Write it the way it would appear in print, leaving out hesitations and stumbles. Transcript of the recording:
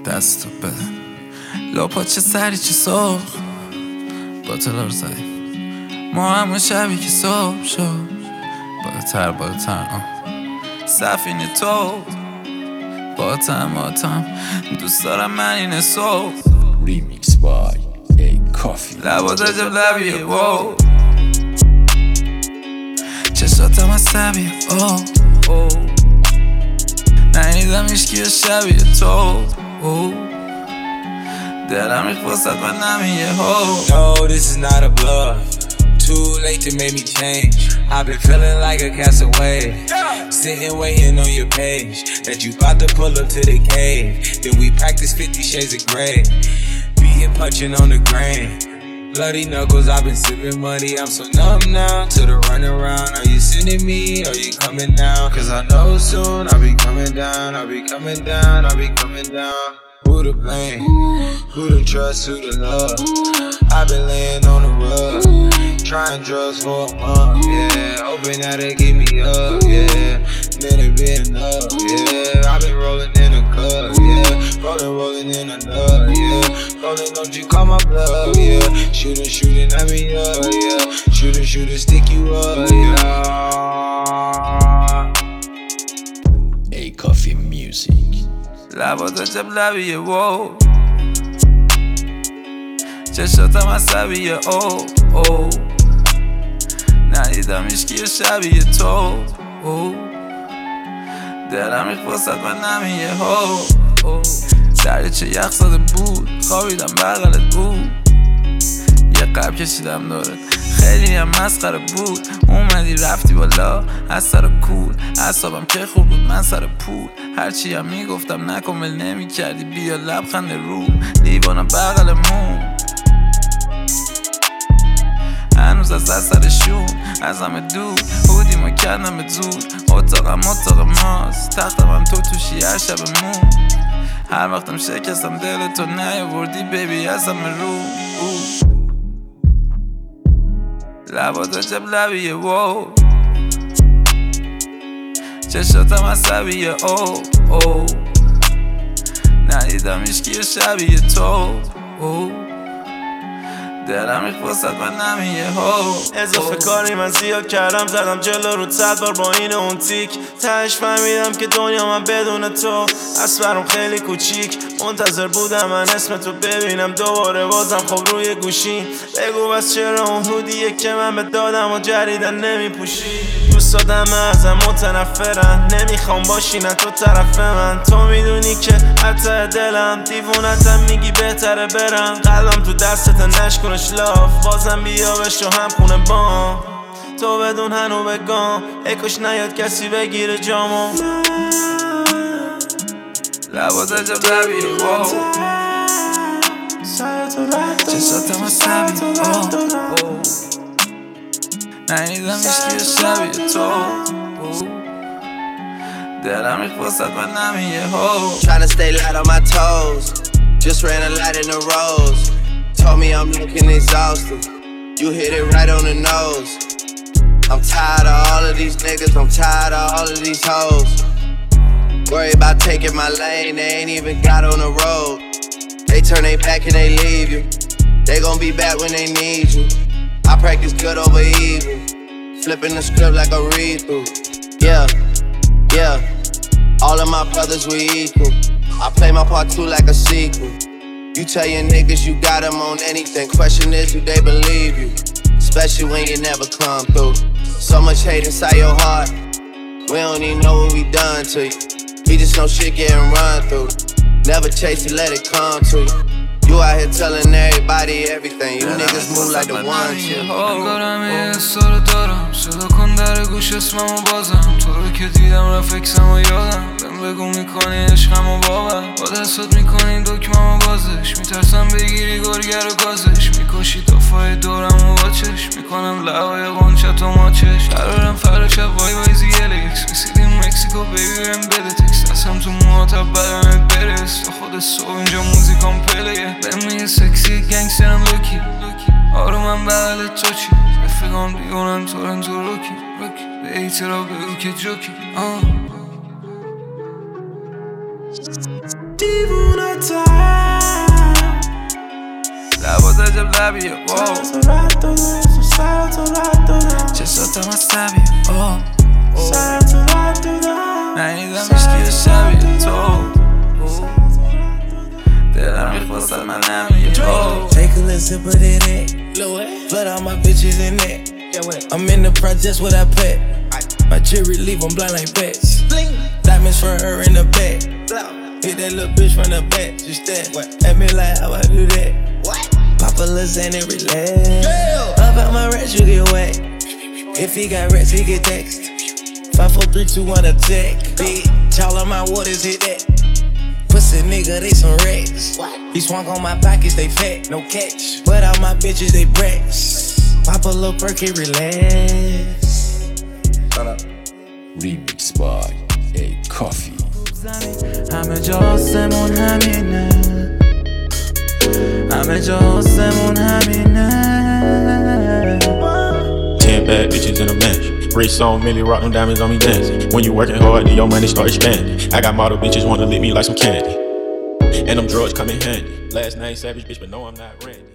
دستو بده لاپا چه سری چه سرخ باطلا رو زدیم ما همون شبی که صبح شد بالاتر سفینه تو باتم دوست دارم من این صبح ریمیکس بای ای کافی لبات عجب لبیه وو چشاتم عصبیه نهیدم ایشکی و شبیه تو دلم ریخ واسد من نمیه No, this is not a bluff. Too late to make me change. I've been feeling like a castaway, sitting waiting on your page that you bout to pull up to the cave. Then we practice 50 shades of gray, beating, punching on the grain. Bloody knuckles, I've been sipping money. I'm so numb now to the run around. Are you sending me? Are you coming down? Cause I know soon I'll be coming down. I'll be coming down. I'll be coming down. Who to blame? Who to trust? Who to love? I've been laying on the rug, trying drugs for a month. Yeah, hoping that they give me up. Yeah, then it been enough. Yeah, I've been rolling in a cup. Yeah, rolling in a nut. Yeah, rolling, don't you call my bluff? Yeah, shooting at me up. Yeah, shooting, stick you up. Yeah. ای کافی میوزیک لبات عجب لبیه وو چشاتم عصبیه ندیدم ایشکی و شبیه تو دلم ریخ واسد من نمیه دریچه یخ زده بود خوابیدم بغلت بود یه قلب کشیدم دارت خیلی هم مسخره بود اومدی رفتی بالا از سر کول اعصابم که خوب بود من سر پول هرچی هم میگفتم نکمل نمی کردی بیا لبخند رو لیوانم بغلمون هنوز از سر شون از همه دور بودیم و کردم زود اتاقم ماست تختم هم تو توشی هر شبمون هر وقتم شکستم دل تو نیاوردی بیبی از همه رو لبات عجب لبیه وو چشاتم عصبیه ندیدم ایشکی و شبیه تو دلم ریخ واسد من نمیه اضافه کاری من زیاد کردم زدم جلو رو 100 بار با این اون تیک تهش فهمیدم که دنیا من بدون تو از برام خیلی کوچیک منتظر بودم من اسم تو ببینم دوباره بازم خب روی گوشی بگو بس چرا اون هودیه که من به دادم و جریدن نمیپوشی دوست دادم ازم متنفرن نمیخوام باشی نه تو طرف من تو میدونی که حتی دلم دیوونتم میگی بهتره برم قلبم تو دستت نشکنش لاف بازم بیا بشو هم خونه بام تو بدون هنو بگم اکش نیاد کسی بگیره جامو لبات عجب لبیه وو چشاتم عصبیه نهیدم ایشکی و شبیه تو دلم ریخ واسد من نمیه Tryna stay light on my toes. Just ran a light in the rose. Told me I'm looking exhausted. You hit it right on the nose. I'm tired of all of these niggas. I'm tired of all of these hoes. Worry about taking my lane. They ain't even got on the road. They turn their back and they leave you. They gon' be back when they need you. I practice good over evil. Flipping the script like a read-through. Yeah. All of my brothers we equal. I play my part too like a sequel. You tell your niggas you got them on anything. Question is, do they believe you? Especially when you never come through. So much hate inside your heart. We don't even know what we done to you. We just know shit getting run through. Never chase it, let it come to you. You out here telling everybody everything. You niggas move like the one shit. انگارم یه سال دارم صدا کن در گوش اسممو بازم تو رو که دیدم رفکسمو یادم بهم بگو میکنی عشقمو باور با دستات میکنی دکممو بازش میترسم بگیری گرگر و گازش میکشی دافای دورمو با چش میکنم لبای قنچت و ماچش قرارم فردا شب وای وای زیلکس رسیدیم مکسیکو بیبی بهم بده تکست اصلا تو موهاتب بدنت برس تو خود صبح اینجا موزیکام پلیه بهم میگه سکسی گنگسترم لوکی آرومم بغل تو چی رفیقان بیونن تورنتو روکی به اعتراف بگو که جوکی دیوونت لبا تجب لبیه چشاتم از طبیه نهیدم اشکی شبیه تو دلم میخواست من نمیگه Take a little sip of that. Flood all my bitches in that. I'm in the projects with I pet. My cherry leave them blind like bats. Diamonds for her in the back. Hit that little bitch from the back. Just that. At me like how I do that. Pop a little Xan and relax. Up out my rats, you get wet. If he got rats, he get text. 5, 4, 3, 2, 1 attack. Bitch, all of my waters hit that. Pussy nigga, they some rats. He swung on my pockets, they fat, no catch. But all my bitches, they brats. Pop a little perky, relax. Remix by A Coffee. همه جا آسمون همینه همه جا آسمون همینه 10 bad bitches in a match. Rich song, Millie rock them diamonds on me dancing. When you working hard, then your money start expanding. I got model bitches wanna lick me like some candy. And them drugs come in handy. Last name Savage, bitch, but no, I'm not Randy.